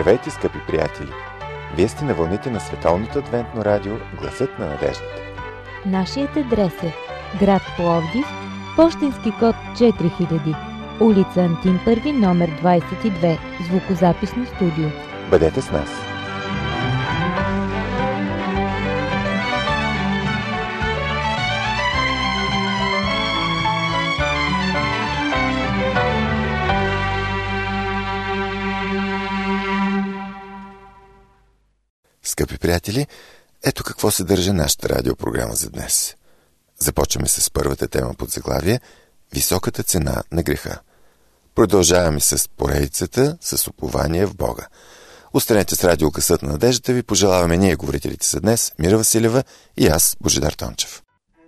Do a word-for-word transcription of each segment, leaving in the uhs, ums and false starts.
Здравейте, скъпи приятели! Вие сте на вълните на Световното адвентно радио Гласът на надеждата. Нашият адрес е град Пловдив, пощенски код четири хиляди, улица Антим първи, номер двадесет и две, звукозаписно студио. Бъдете с нас! Скъпи приятели, ето какво съдържа нашата радиопрограма за днес. Започваме с първата тема под заглавие «Високата цена на греха». Продължаваме с поредицата с упование в Бога. Останете с радио Късът на надеждата ви, пожелаваме ние, говорителите за днес, Мира Василева и аз, Божидар Тончев.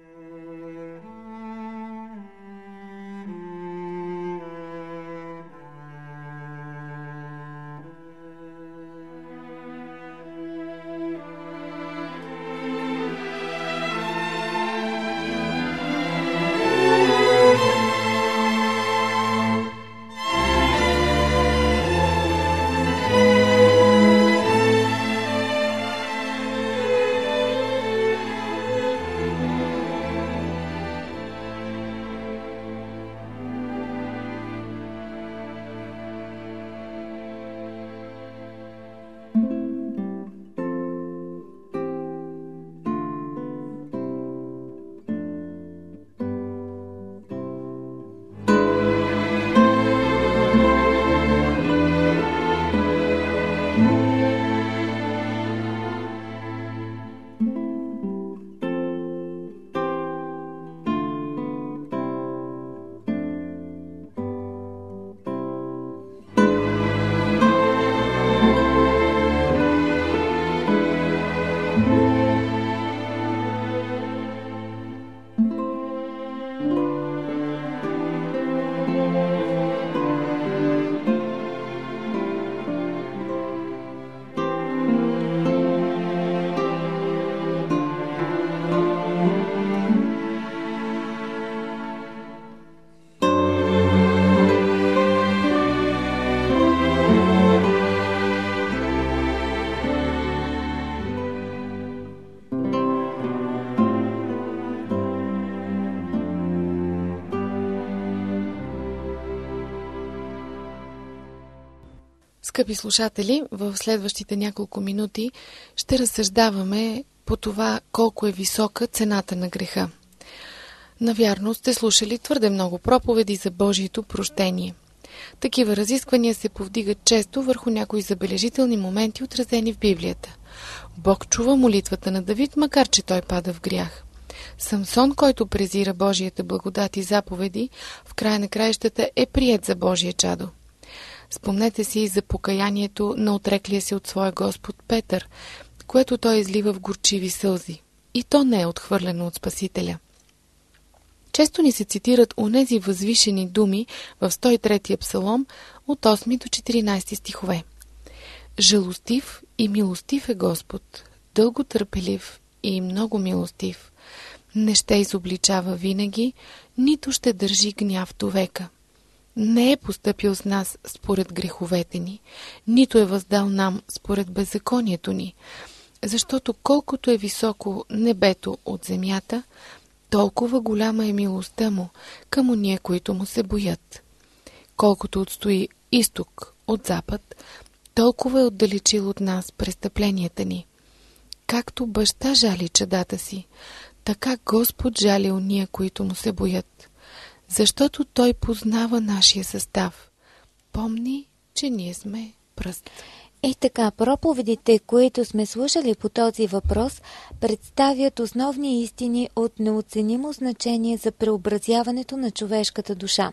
Скъпи слушатели, в следващите няколко минути ще разсъждаваме по това колко е висока цената на греха. Навярно сте слушали твърде много проповеди за Божието прощение. Такива разисквания се повдигат често върху някои забележителни моменти, отразени в Библията. Бог чува молитвата на Давид, макар че той пада в грях. Самсон, който презира Божията благодат и заповеди, в края на краищата е приет за Божие чадо. Спомнете си за покаянието на отреклия се от своя Господ Петър, което той излива в горчиви сълзи. И то не е отхвърлено от Спасителя. Често ни се цитират онези възвишени думи в сто и трети псалом от осми до четиринадесети стихове. Жалостив и милостив е Господ, дълго търпелив и много милостив. Не ще изобличава винаги, нито ще държи гняв до века. Не е постъпил с нас според греховете ни, нито е въздал нам според беззаконието ни, защото колкото е високо небето от земята, толкова голяма е милостта му към ония, които му се боят. Колкото отстои изток от запад, толкова е отдалечил от нас престъпленията ни. Както баща жали чадата си, така Господ жали ония, които му се боят. Защото той познава нашия състав. Помни, че ние сме пръст. И така, проповедите, които сме слушали по този въпрос, представят основни истини от неоценимо значение за преобразяването на човешката душа.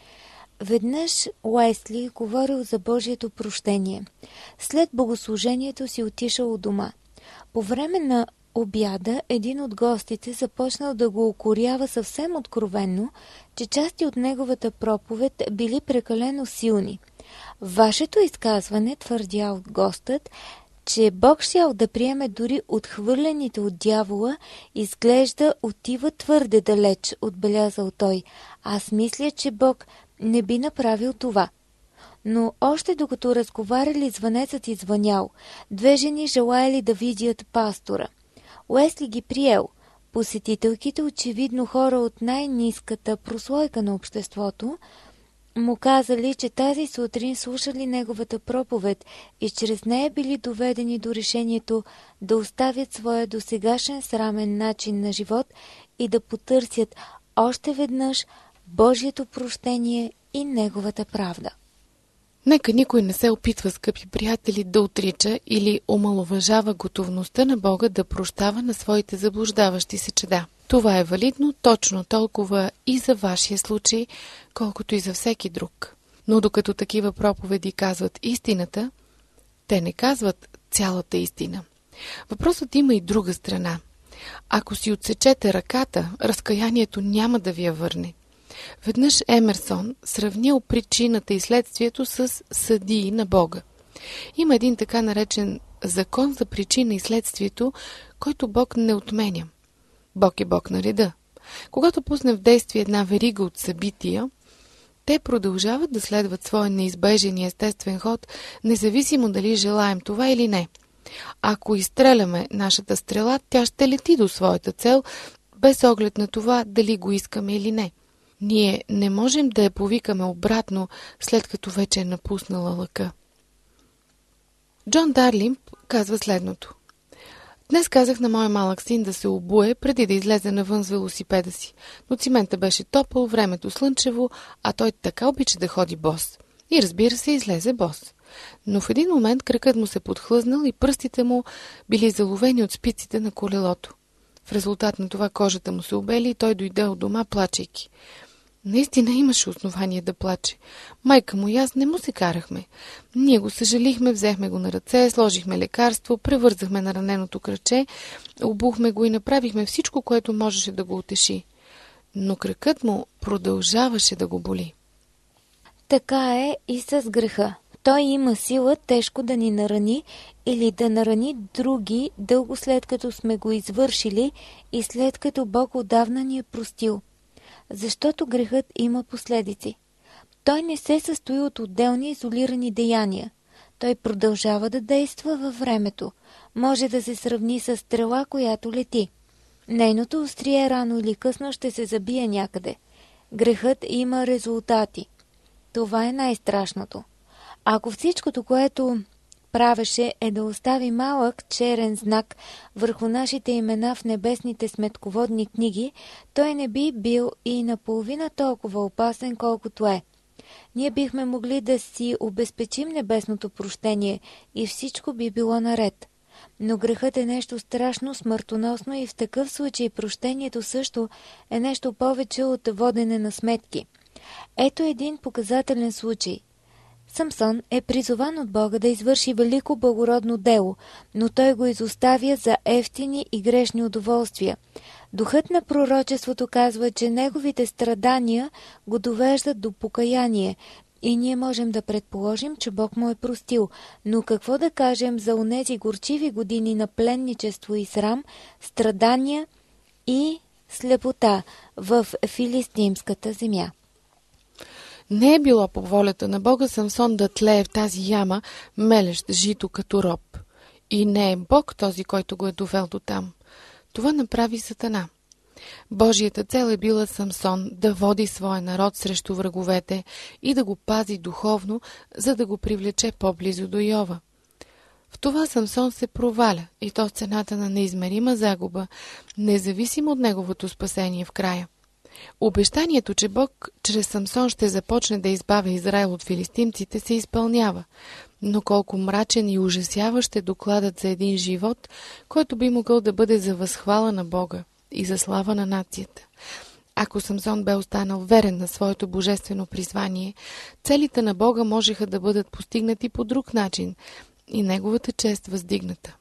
Веднъж Уесли говорил за Божието прощение. След богослужението си отишъл у дома. По време на обяда един от гостите започнал да го укорява съвсем откровенно, че части от неговата проповед били прекалено силни. Вашето изказване, твърдял гостът, че Бог щял да приеме дори отхвърлените от дявола, изглежда отива твърде далеч, отбелязал той. Аз мисля, че Бог не би направил това. но още докато разговаряли, звънецът извънял. Две жени желаяли да видят пастора. Уесли ги приел. Посетителките, очевидно хора от най-ниската прослойка на обществото, му казали, че тази сутрин слушали неговата проповед и чрез нея били доведени до решението да оставят своя досегашен срамен начин на живот и да потърсят още веднъж Божието прощение и неговата правда. Нека никой не се опитва, скъпи приятели, да отрича или омаловажава готовността на Бога да прощава на своите заблуждаващи се чеда. Това е валидно точно толкова и за вашия случай, колкото и за всеки друг. Но докато такива проповеди казват истината, те не казват цялата истина. Въпросът има и друга страна. Ако си отсечете ръката, разкаянието няма да ви я върне. Веднъж Емерсон сравнил причината и следствието с съдии на Бога. Има един така наречен закон за причина и следствието, който Бог не отменя. Бог е Бог на реда. Когато пусне в действие една верига от събития, те продължават да следват своя неизбежен и естествен ход, независимо дали желаем това или не. Ако изстреляме нашата стрела, тя ще лети до своята цел, без оглед на това дали го искаме или не. Ние не можем да я повикаме обратно, след като вече е напуснала лъка. Джон Дарлин казва следното. Днес казах на моя малък син да се обуе, преди да излезе навън с велосипеда си. Но цимента беше топъл, времето слънчево, а той така обича да ходи бос. И разбира се, излезе бос. Но в един момент кракът му се подхлъзнал и пръстите му били заловени от спиците на колелото. В резултат на това кожата му се обели и той дойде от дома, плачейки. Наистина имаше основание да плаче. Майка му и аз не му се карахме. Ние го съжалихме, взехме го на ръце, сложихме лекарство, превързахме на раненото краче, обухме го и направихме всичко, което можеше да го утеши. Но кракът му продължаваше да го боли. Така е и с греха. Той има сила тежко да ни нарани или да нарани други дълго след като сме го извършили и след като Бог отдавна ни е простил. Защото грехът има последици. Той не се състои от отделни изолирани деяния. Той продължава да действа във времето. Може да се сравни с стрела, която лети. Нейното острие рано или късно ще се забие някъде. Грехът има резултати. Това е най-страшното. Ако всичкото, което правеше, е да остави малък черен знак върху нашите имена в небесните сметководни книги, той не би бил и наполовина толкова опасен, колкото е. Ние бихме могли да си обезпечим небесното прощение и всичко би било наред. Но грехът е нещо страшно, смъртоносно и в такъв случай прощението също е нещо повече от водене на сметки. Ето един показателен случай. Самсон е призован от Бога да извърши велико благородно дело, но той го изоставя за евтини и грешни удоволствия. Духът на пророчеството казва, че неговите страдания го довеждат до покаяние и ние можем да предположим, че Бог му е простил. Но какво да кажем за онези горчиви години на пленничество и срам, страдания и слепота в филистимската земя? Не е било по волята на Бога Самсон да тлее в тази яма, мелещ жито като роб. И не е Бог този, който го е довел до там. Това направи Сатана. Божията цел е била Самсон да води своя народ срещу враговете и да го пази духовно, за да го привлече по-близо до Йова. В това Самсон се проваля и то в цената на неизмерима загуба, независимо от неговото спасение в края. Обещанието, че Бог чрез Самсон ще започне да избавя Израил от филистимците, се изпълнява, но колко мрачен и ужасяващ е докладът за един живот, който би могъл да бъде за възхвала на Бога и за слава на нацията. Ако Самсон бе останал верен на своето божествено призвание, целите на Бога можеха да бъдат постигнати по друг начин и неговата чест въздигната.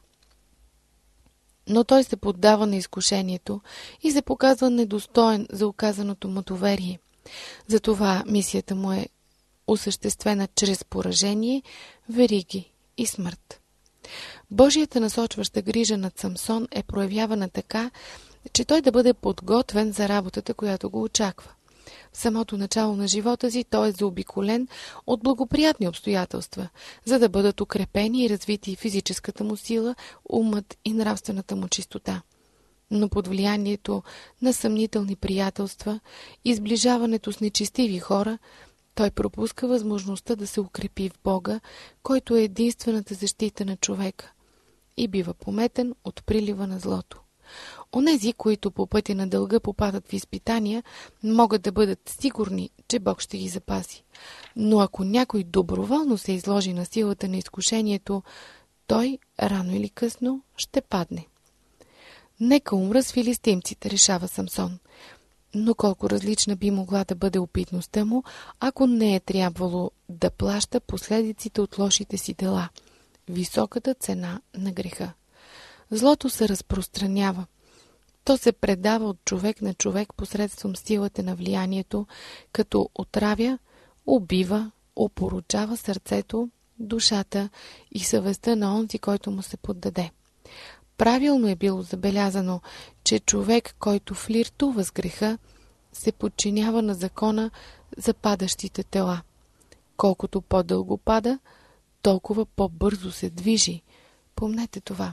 Но той се поддава на изкушението и се показва недостоен за оказаното му доверие. Затова мисията му е осъществена чрез поражение, вериги и смърт. Божията насочваща грижа над Самсон е проявявана така, че той да бъде подготвен за работата, която го очаква. В самото начало на живота си той е заобиколен от благоприятни обстоятелства, за да бъдат укрепени и развити физическата му сила, умът и нравствената му чистота. Но под влиянието на съмнителни приятелства и сближаването с нечестиви хора, той пропуска възможността да се укрепи в Бога, който е единствената защита на човека, и бива пометен от прилива на злото. Онези, които по пътя на дълга попадат в изпитания, могат да бъдат сигурни, че Бог ще ги запаси. Но ако някой доброволно се изложи на силата на изкушението, той рано или късно ще падне. Нека умра с филистимците, решава Самсон. Но колко различна би могла да бъде опитността му, ако не е трябвало да плаща последиците от лошите си дела. Високата цена на греха. Злото се разпространява. То се предава от човек на човек посредством силата на влиянието, като отравя, убива, опорочава сърцето, душата и съвестта на онзи, който му се поддаде. Правилно е било забелязано, че човек, който флиртува с греха, се подчинява на закона за падащите тела. Колкото по-дълго пада, толкова по-бързо се движи. Помнете това.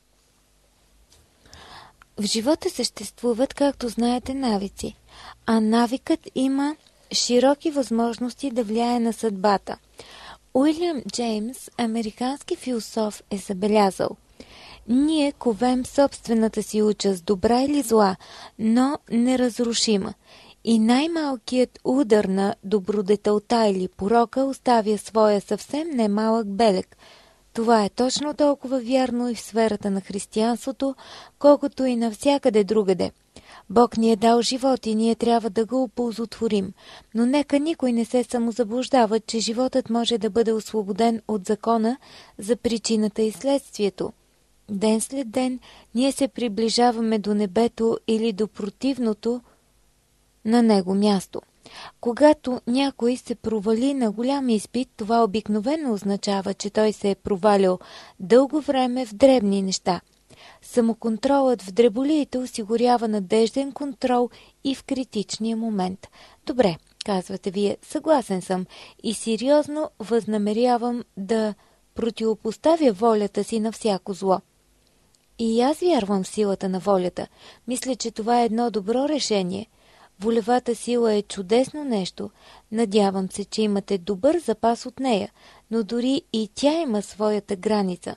В живота съществуват, както знаете, навици, а навикът има широки възможности да влияе на съдбата. Уилям Джеймс, американски философ, е забелязал: ние ковем собствената си участ, добра или зла, но неразрушима. И най-малкият удар на добродетелта или порока оставя своя съвсем немалък белег. Това е точно толкова вярно и в сферата на християнството, колкото и навсякъде другаде. Бог ни е дал живот и ние трябва да го оползотворим, но нека никой не се самозаблуждава, че животът може да бъде освободен от закона за причината и следствието. Ден след ден ние се приближаваме до небето или до противното на него място. Когато някой се провали на голям изпит, това обикновено означава, че той се е провалил дълго време в дребни неща. Самоконтролът в дреболиите осигурява надежден контрол и в критичния момент. Добре, казвате вие, съгласен съм и сериозно възнамерявам да противопоставя волята си на всяко зло. И аз вярвам в силата на волята. Мисля, че това е едно добро решение. Волевата сила е чудесно нещо. Надявам се, че имате добър запас от нея, но дори и тя има своята граница.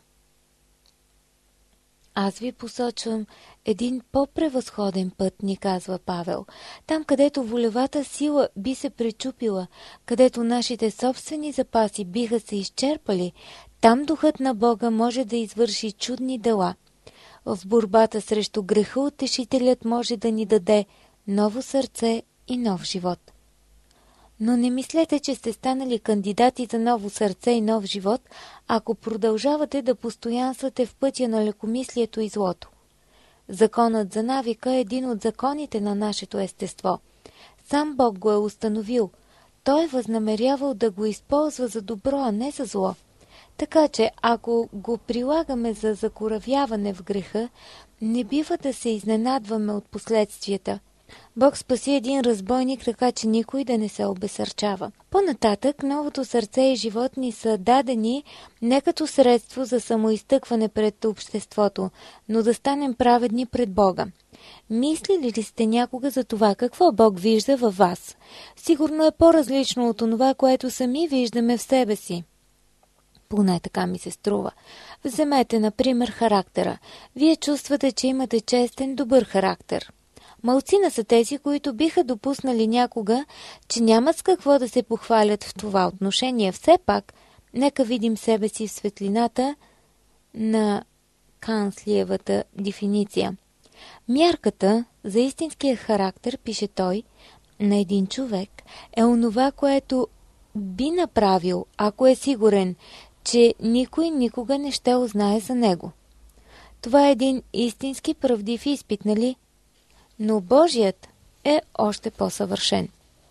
Аз ви посочвам един по-превъзходен път, ни казва Павел. Там, където волевата сила би се пречупила, където нашите собствени запаси биха се изчерпали, там духът на Бога може да извърши чудни дела. В борбата срещу греха Утешителят може да ни даде ново сърце и нов живот. Но не мислете, че сте станали кандидати за ново сърце и нов живот, ако продължавате да постоянствате в пътя на лекомислието и злото. Законът за навика е един от законите на нашето естество. Сам Бог го е установил. Той е възнамерявал да го използва за добро, а не за зло. Така че, ако го прилагаме за закоравяване в греха, не бива да се изненадваме от последствията. Бог спаси един разбойник, така че никой да не се обесърчава. По-нататък, новото сърце и живот ни са дадени не като средство за самоизтъкване пред обществото, но да станем праведни пред Бога. Мислили ли сте някога за това, какво Бог вижда във вас? Сигурно е по-различно от това, което сами виждаме в себе си. Поне така ми се струва. Вземете, например, характера. Вие чувствате, че имате честен, добър характер. Малцина са тези, които биха допуснали някога, че нямат с какво да се похвалят в това отношение. Все пак, нека видим себе си в светлината на Канслиевата дефиниция. Мярката за истинския характер, пише той, на един човек е онова, което би направил, ако е сигурен, че никой никога не ще узнае за него. Това е един истински правдив изпит, нали? Но Божият е още по-съвършен.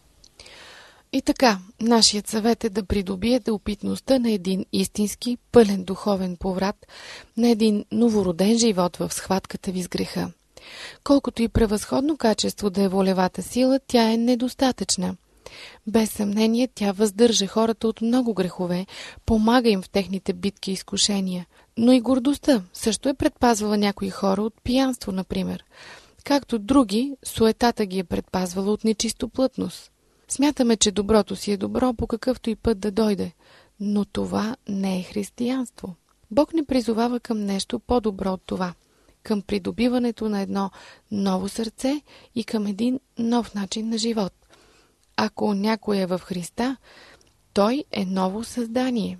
И така, нашият съвет е да придобиете опитността на един истински, пълен духовен поврат, на един новороден живот в схватката ви с греха. Колкото и превъзходно качество да е волевата сила, тя е недостатъчна. Без съмнение, тя въздържа хората от много грехове, помага им в техните битки и изкушения. Но и гордостта също е предпазвала някои хора от пиянство, например. Както други, суетата ги е предпазвала от нечистоплътност. Смятаме, че доброто си е добро по какъвто и път да дойде, но това не е християнство. Бог ни призовава към нещо по-добро от това, към придобиването на едно ново сърце и към един нов начин на живот. Ако някой е в Христа, той е ново създание.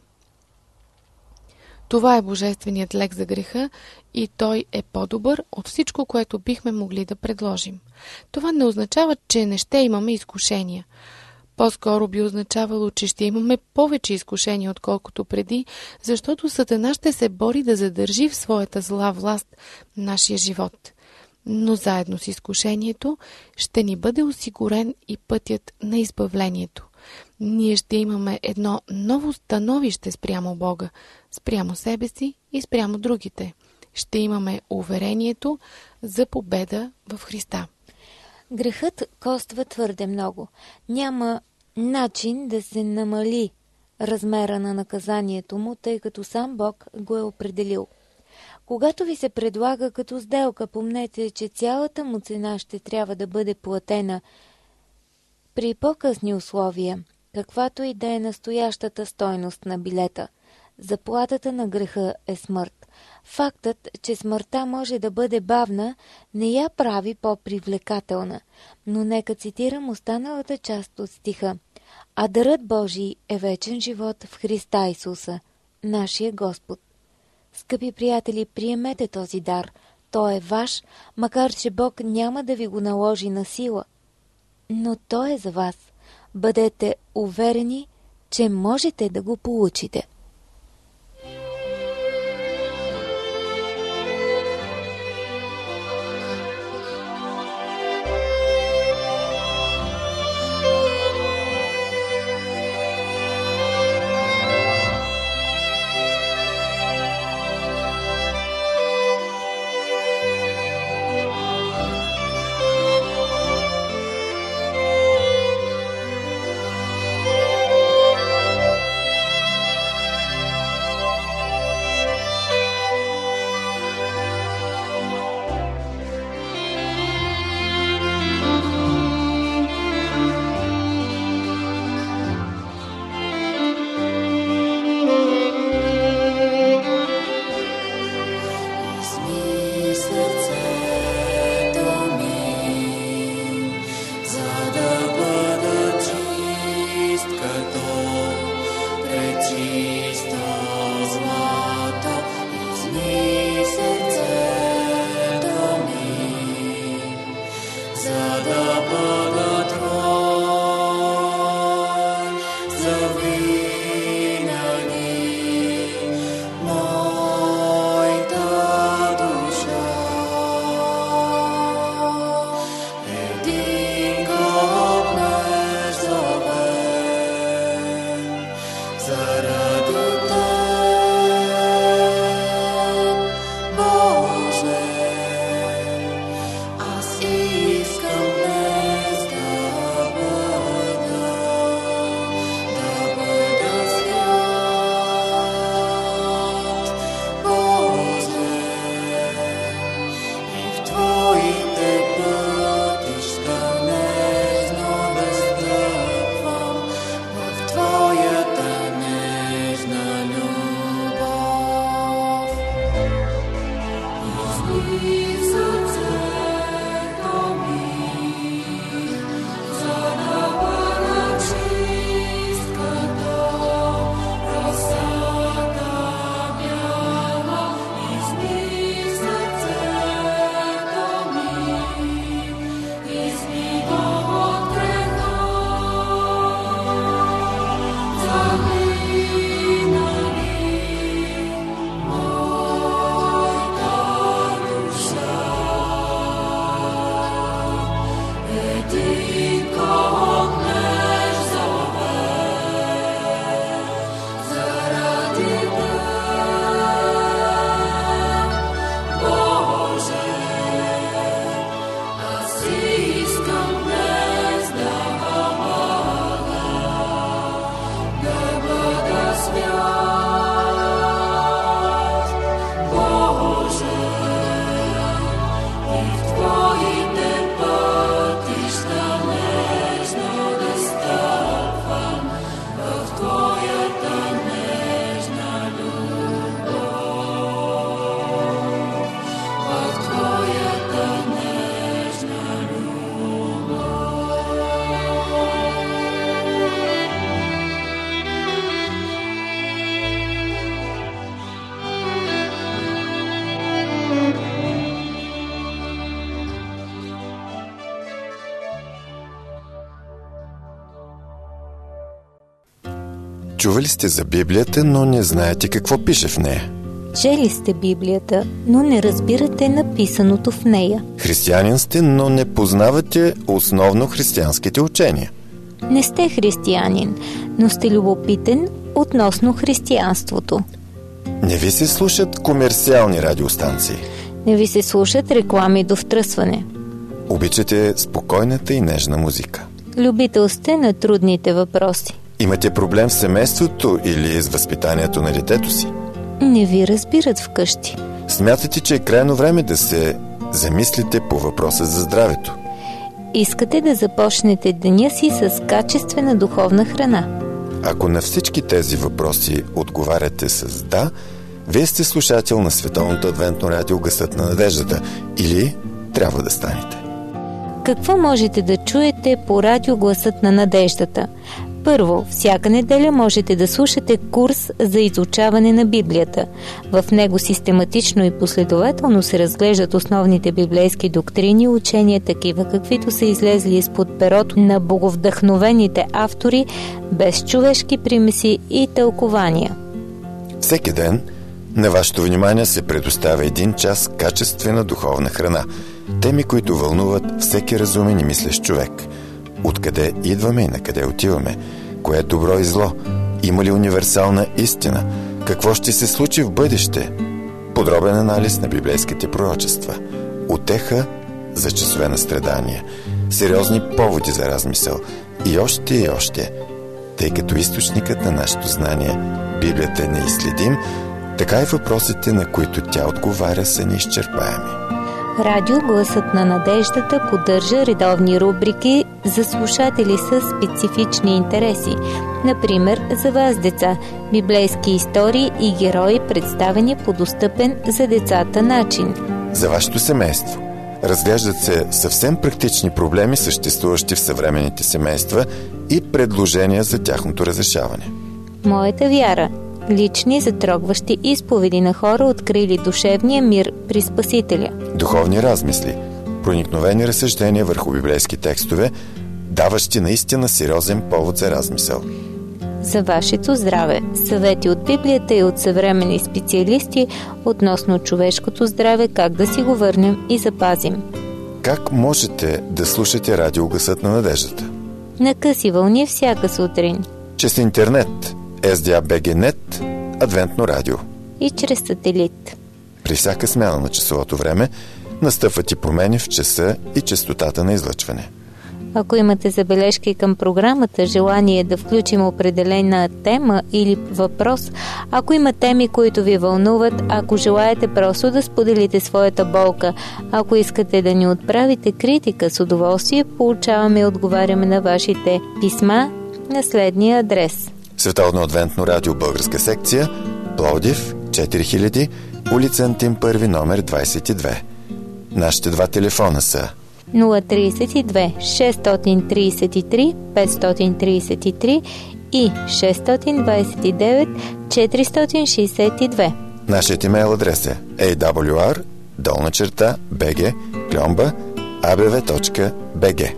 Това е божественият лек за греха и той е по-добър от всичко, което бихме могли да предложим. Това не означава, че не ще имаме изкушения. По-скоро би означавало, че ще имаме повече изкушения, отколкото преди, защото Сатана ще се бори да задържи в своята зла власт нашия живот. Но заедно с изкушението ще ни бъде осигурен и пътят на избавлението. Ние ще имаме едно ново становище спрямо Бога, спрямо себе си и спрямо другите. Ще имаме уверението за победа в Христа. Грехът коства твърде много. Няма начин да се намали размера на наказанието му, тъй като сам Бог го е определил. Когато ви се предлага като сделка, помнете, че цялата му цена ще трябва да бъде платена при по-късни условия, каквато и да е настоящата стойност на билета. Заплатата на греха е смърт. Фактът, че смъртта може да бъде бавна, не я прави по-привлекателна, но нека цитирам останалата част от стиха. А дарът Божий е вечен живот в Христа Исуса, нашия Господ. Скъпи приятели, приемете този дар. Той е ваш, макар че Бог няма да ви го наложи на сила. Но той е за вас. Бъдете уверени, че можете да го получите. Искам днес Чували сте за Библията, но не знаете какво пише в нея. Чели сте Библията, но не разбирате написаното в нея. Християнин сте, но не познавате основно християнските учения. Не сте християнин, но сте любопитен относно християнството. Не ви се слушат комерциални радиостанции. Не ви се слушат реклами до втръсване. Обичате спокойната и нежна музика. Любител сте на трудните въпроси. Имате проблем в семейството или с възпитанието на детето си? Не ви разбират вкъщи. Смятате, че е крайно време да се замислите по въпроса за здравето. Искате да започнете деня си с качествена духовна храна. Ако на всички тези въпроси отговаряте с да, вие сте слушател на Световното адвентно радио Гласът на надеждата или трябва да станете. Какво можете да чуете по радио Гласът на надеждата? Първо, всяка неделя можете да слушате курс за изучаване на Библията. В него систематично и последователно се разглеждат основните библейски доктрини и учения, такива каквито са излезли изпод перото на боговдъхновените автори, без човешки примеси и тълкования. Всеки ден на вашето внимание се предоставя един час качествена духовна храна. Теми, които вълнуват всеки разумен и мислещ човек. Откъде идваме и на къде отиваме? Кое е добро и зло? Има ли универсална истина? Какво ще се случи в бъдеще? Подробен анализ на библейските пророчества. Утеха за часове на страдания. Сериозни поводи за размисъл. И още и още. Тъй като източникът на нашето знание, Библията е неизследим, така и въпросите, на които тя отговаря, са неизчерпаеми. Радио Гласът на надеждата поддържа редовни рубрики за слушатели с специфични интереси. Например, за вас, деца, библейски истории и герои, представени по достъпен за децата начин. За вашето семейство. Разглеждат се съвсем практични проблеми, съществуващи в съвременните семейства, и предложения за тяхното разрешаване. Моята вяра. Лични затрогващи изповеди на хора, открили душевния мир при Спасителя. Духовни размисли, проникновени разсъждения върху библейски текстове, даващи наистина сериозен повод за размисъл. За вашето здраве. Съвети от Библията и от съвременни специалисти относно човешкото здраве, как да си го върнем и запазим. Как можете да слушате радио Гласът на надеждата? На къси вълни всяка сутрин. Чрез интернет, ес ди ей би джи Нет, Адвентно радио. И чрез сателит. При всяка смяна на часовото време настъпват и промени в часа и честотата на излъчване. Ако имате забележки към програмата, желание да включим определена тема или въпрос, ако има теми, които ви вълнуват, ако желаете просто да споделите своята болка, ако искате да ни отправите критика, с удоволствие получаваме и отговаряме на вашите писма на следния адрес. Световно адвентно радио, българска секция, Пловдив, четири хиляди, улица Антим първи, номер двадесет и две. Нашите два телефона са нула три две шест три три пет три три и шест двадесет и девет четиристотин шестдесет и две. Нашият имейл адрес е ей дабъл ю ар долна черта bg кльомба а б в точка б г.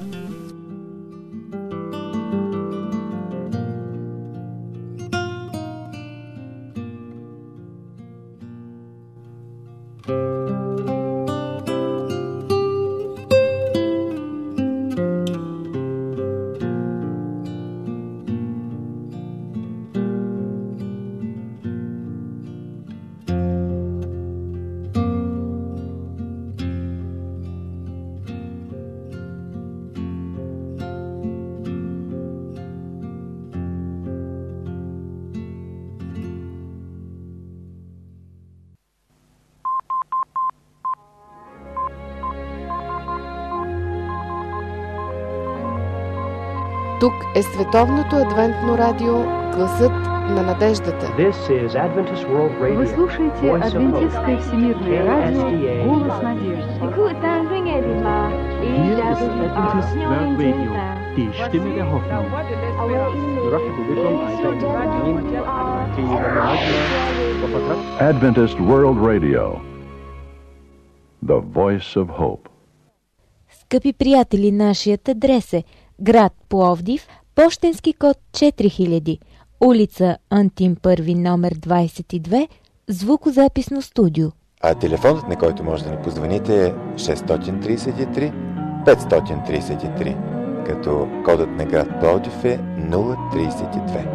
Тук е Световното адвентно радио Гласът на надеждата. Вы слушаете Адвентистское всемирное радио Голос надежды. Die Stimme der Hoffnung. Adventist World Radio. The Voice of Hope. Скъпи приятели, нашият адрес е град Пловдив, пощенски код четири хиляди, улица Антим първи, номер двадесет и две, звукозаписно студио. А телефонът, на който може да ни позвоните, е шест три три пет три три, като кодът на град Пловдив е нула тридесет и две.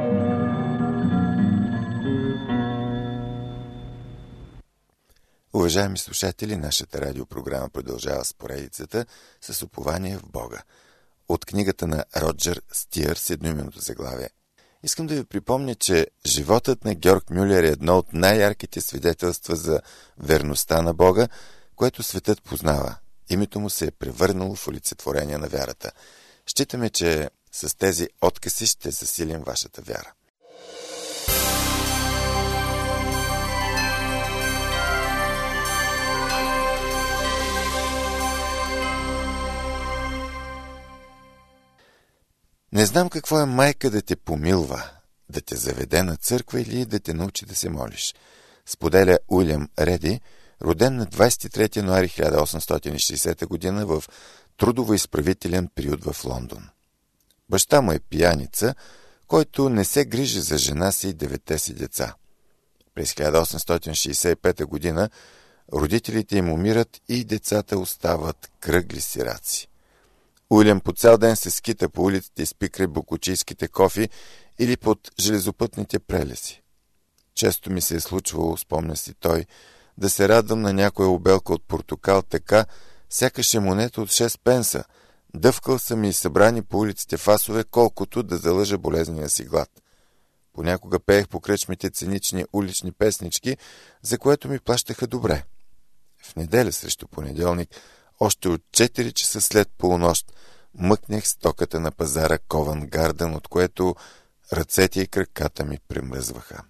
Уважаеми слушатели, нашата радиопрограма продължава с поредицата с упование в Бога. От книгата на Роджер Стиър с едноименното заглавие. Искам да ви припомня, че животът на Георг Мюлер е едно от най-ярките свидетелства за верността на Бога, което светът познава. Името му се е превърнало в олицетворение на вярата. Считаме, че с тези откъси ще засилим вашата вяра. Не знам какво е майка да те помилва, да те заведе на църква или да те научи да се молиш, споделя Уилям Реди, роден на двадесет и трети януари хиляда осемстотин и шейсета година в трудово-изправителен период в Лондон. Баща му е пияница, който не се грижи за жена си и деветте си деца. През хиляда осемстотин шейсет и пета година родителите им умират и децата остават кръгли сираци. Уилям по цял ден се скита по улиците и спи край бокучийските кофи или под железопътните прелеси. Често ми се е случвало, спомня си той, да се радвам на някоя обелка от портокал така, сякаш е монета от шест пенса. Дъвкал съм и събрани по улиците фасове, колкото да залъжа болезния си глад. Понякога пеех по кръчмите цинични улични песнички, за което ми плащаха добре. В неделя срещу понеделник, още от четири часа след полунощ, мъкнех стоката на пазара Кован Гарден, от което ръцете и краката ми премръзваха.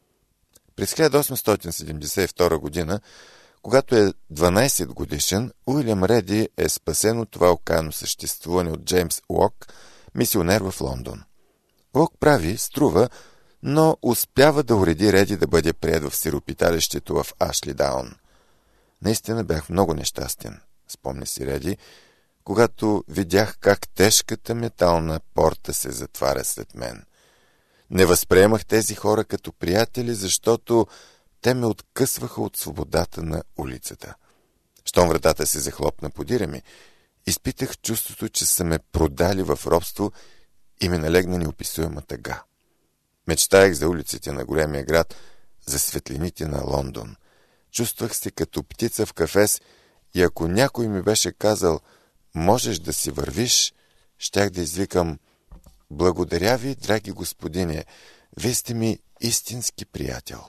През хиляда осемстотин седемдесет и втора година, когато е дванадесет годишен, Уилям Реди е спасен от това окаяно съществуване от Джеймс Уок, мисионер в Лондон. Уок прави, струва, но успява да уреди Реди да бъде приет в сиропиталището в Ашли Даун. Наистина бях много нещастен, спомня си Реди, когато видях как тежката метална порта се затваря след мен. Не възприемах тези хора като приятели, защото те ме откъсваха от свободата на улицата. Щом вратата се захлопна подира ми, изпитах чувството, че са ме продали в робство и ме налегна неописуема тъга. Мечтаях за улиците на големия град, за светлините на Лондон. Чувствах се като птица в кафес и ако някой ми беше казал «Можеш да си вървиш», щях да извикам «Благодаря ви, драги господине, вие сте ми истински приятел».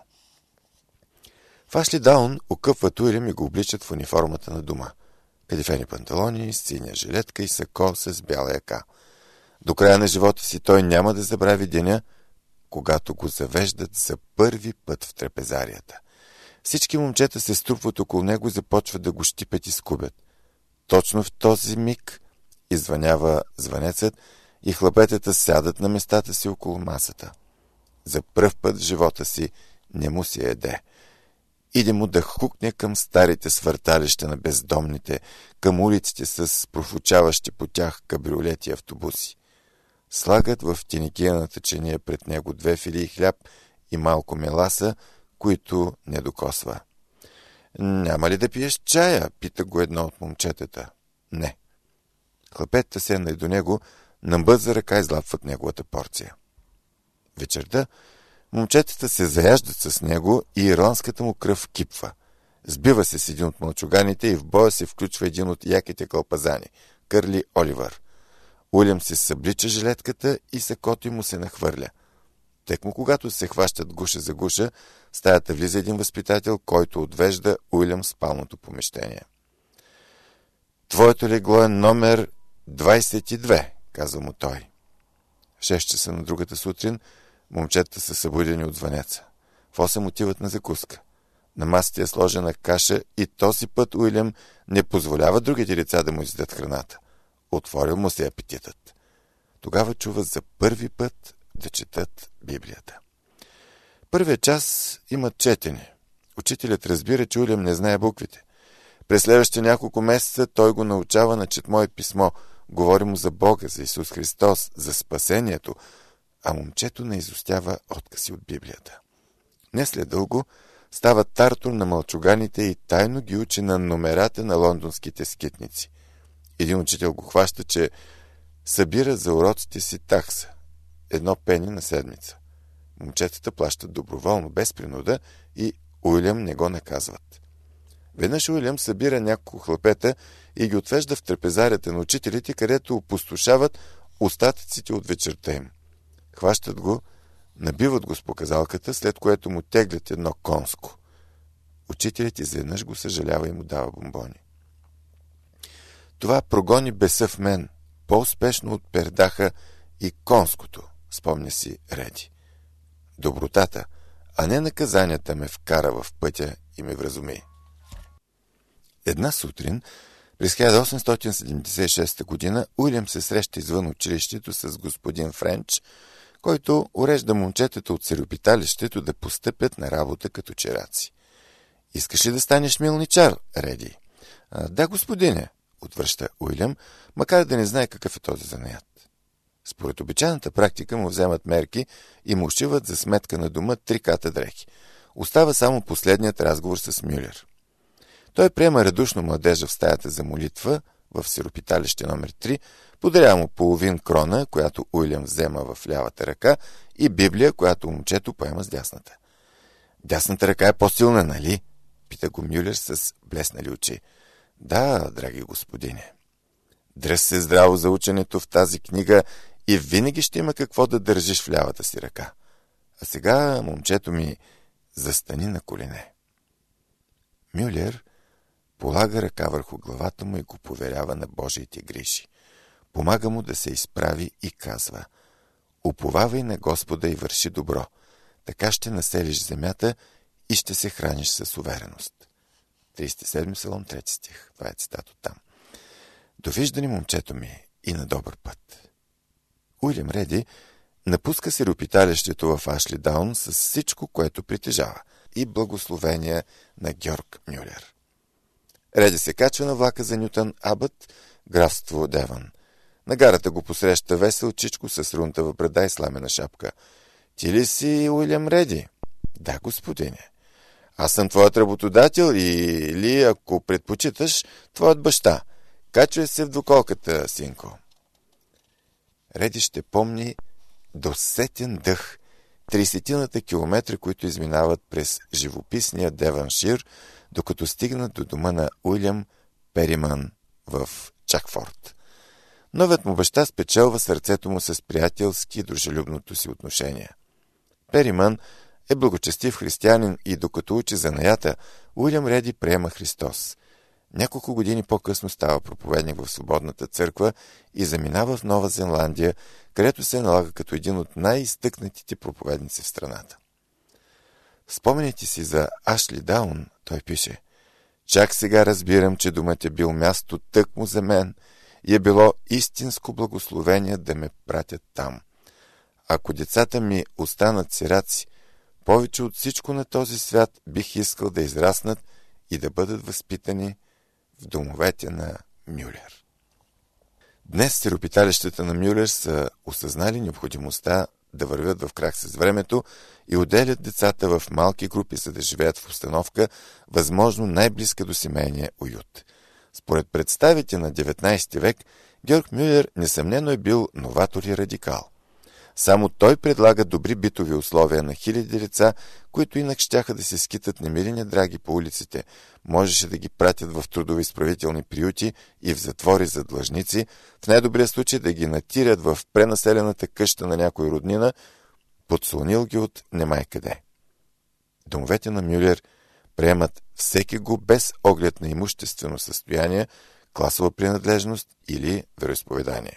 В Ашли Даун окъпват Уилям и го обличат в униформата на дома. Кадифени панталони, синя жилетка и сако с бяла яка. До края на живота си той няма да забрави деня, когато го завеждат за първи път в трапезарията. Всички момчета се струпват около него и започват да го щипят и скубят. Точно в този миг извънява звънецът и хлапетата сядат на местата си около масата. За пръв път в живота си не му се еде. Иде му да хукне към старите свърталища на бездомните, към улиците с профучаващи по тях кабриолети и автобуси. Слагат в тиникияната чения пред него две филии хляб и малко меласа, които не докосва. «Няма ли да пиеш чая?» пита го едно от момчетата. «Не». Хлапетата седнали до него, на бърза ръка излапват неговата порция. Вечерта момчетата се заяждат с него и ирландската му кръв кипва. Сбива се с един от мълчуганите и в боя се включва един от яките кълпазани – Кърли Оливър. Уилям се съблича жилетката и сакото му се нахвърля. Текмо когато се хващат гуша за гуша, в стаята влиза един възпитател, който отвежда Уилям в спалното помещение. «Твоето легло е номер двадесет и две», каза му той. В шест часа на другата сутрин момчетата са събудени от звънеца. В осем отиват на закуска. На масата е сложена каша и този път Уилям не позволява другите деца да му изядат храната. Отворил му се апетитът. Тогава чува за първи път да четат Библията. Първият час имат четене. Учителят разбира, че Уилям не знае буквите. През следващите няколко месеца той го научава на четмо и писмо. Говори му за Бога, за Исус Христос, за спасението, а момчето не изостява откази от Библията. Не след дълго става тартор на мълчуганите и тайно ги учи на номерата на лондонските скитници. Един учител го хваща, че събира за уроците си такса – едно пени на седмица. Момчетата плащат доброволно, без принуда, и Уилям не го наказват. Веднъж Уилям събира няколко хлапета и ги отвежда в трапезарията на учителите, където опустошават остатъците от вечерта им. Хващат го, набиват го с показалката, след което му теглят едно конско. Учителят изведнъж го съжалява и му дава бомбони. Това прогони беса в мен по-успешно от пердаха и конското, спомня си Реди. Добротата, а не наказанията, ме вкара в пътя и ме вразуми. Една сутрин, през хиляда осемстотин седемдесет и шеста година, Уилям се среща извън училището с господин Френч, който урежда момчетата от сиропиталището да постъпят на работа като чераци. Искаш ли да станеш милничар, Реди? А, да, господине, отвръща Уилям, макар да не знае какъв е този занаят. Според обичайната практика му вземат мерки и му ушиват за сметка на дома три ката дрехи. Остава само последният разговор с Мюлер. Той приема радушно младежа в стаята за молитва в сиропиталище номер три, подарява му половин крона, която Уилям взема в лявата ръка, и Библия, която момчето поема с дясната. Дясната ръка е по-силна, нали? Пита го Мюлер с блеснали очи. Да, драги господине. Дръж се здраво за ученето в тази книга и винаги ще има какво да държиш в лявата си ръка. А сега, момчето ми, застани на колене. Мюлер полага ръка върху главата му и го поверява на Божиите грижи. Помага му да се изправи и казва: уповавай на Господа и върши добро, така ще населиш земята и ще се храниш с увереност. тридесет и седми псалом, трети стих. Това е цитат от там. Довиждане, момчето ми, и на добър път. Уилям Реди напуска сиропиталището в Ашли Даун с всичко, което притежава, и благословения на Георг Мюлер. Реди се качва на влака за Нютън Абът, графство Девън. На гарата го посреща весел чичко с рунтава брада и сламена шапка. Ти ли си Уилям Реди? Да, господине. Аз съм твоят работодател или, ако предпочиташ, твоят баща. Качвай се в двуколката, синко. Реди ще помни до сетен дъх тридесетината километра, които изминават през живописния Девъншир, докато стигнат до дома на Уилям Периман в Чакфорд. Новият му баща спечелва сърцето му с приятелски и дружелюбното си отношение. Периман е благочестив християнин и докато учи занаята, Уилям Реди приема Христос. Няколко години по-късно става проповедник в Свободната църква и заминава в Нова Зеландия, където се налага като един от най-изтъкнатите проповедници в страната. Спомените си за Ашли Даун, той пише: чак сега разбирам, че домът е бил място тъкмо за мен и е било истинско благословение да ме пратят там. Ако децата ми останат сираци, повече от всичко на този свят бих искал да израснат и да бъдат възпитани в домовете на Мюлер. Днес сиропиталищата на Мюлер са осъзнали необходимостта да вървят в крак с времето и отделят децата в малки групи, за да живеят в обстановка, възможно най-близка до семейния уют. Според представите на деветнайсети век, Георг Мюлер несъмнено е бил новатор и радикал. Само той предлага добри битови условия на хиляди деца, които инак щяха да се скитат немили недраги по улиците, можеше да ги пратят в трудови изправителни приюти и в затвори за длъжници, в най-добрия случай да ги натирят в пренаселената къща на някой роднина, подслонил ги от немай къде. Домовете на Мюлер приемат всеки го без оглед на имуществено състояние, класова принадлежност или вероизповедание.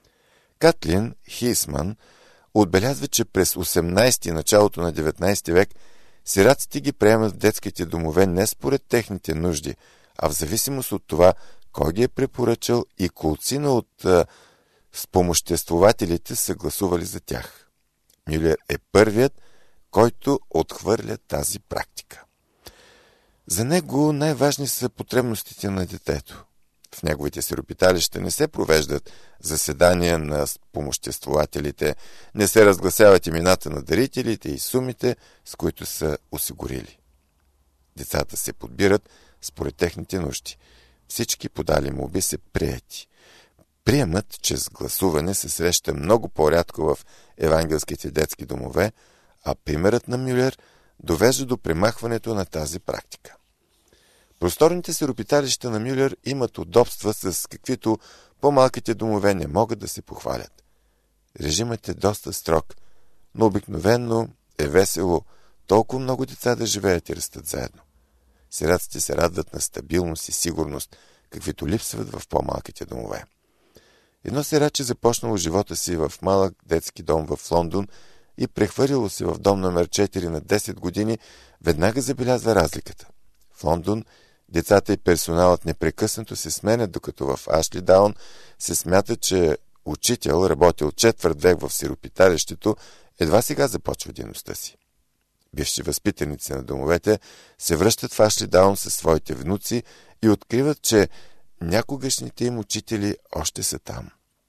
Катлин Хейсман отбелязва, че през осемнайсети и началото на деветнайсети век сираците ги приемат в детските домове не според техните нужди, а в зависимост от това кой ги е препоръчал и колцина от а, спомоществователите са гласували за тях. Мюлер е първият, който отхвърля тази практика. За него най-важни са потребностите на детето. В неговите сиропиталища не се провеждат заседания на спомоществователите, не се разгласяват имената на дарителите и сумите, с които са осигурили. Децата се подбират според техните нужди. Всички подали молби се приети. Приемът чрез гласуване се среща много по-рядко в евангелските детски домове, а примерът на Мюлер довежда до премахването на тази практика. Просторните сиропиталища на Мюлер имат удобства, с каквито по-малките домове не могат да се похвалят. Режимът е доста строг, но обикновенно е весело толкова много деца да живеят и растат заедно. Сираците се радват на стабилност и сигурност, каквито липсват в по-малките домове. Едно сираче започнало живота си в малък детски дом в Лондон и прехвърлило се в дом номер четири на десет години, веднага забелязва разликата. В Лондон децата и персоналът непрекъснато се сменят, докато в Ашлидаун се смята, че учител, работил четвърт век в сиропиталището, едва сега започва дейността си. Бивши възпитаници на домовете се връщат в Ашлидаун със своите внуци и откриват, че някогашните им учители още са там.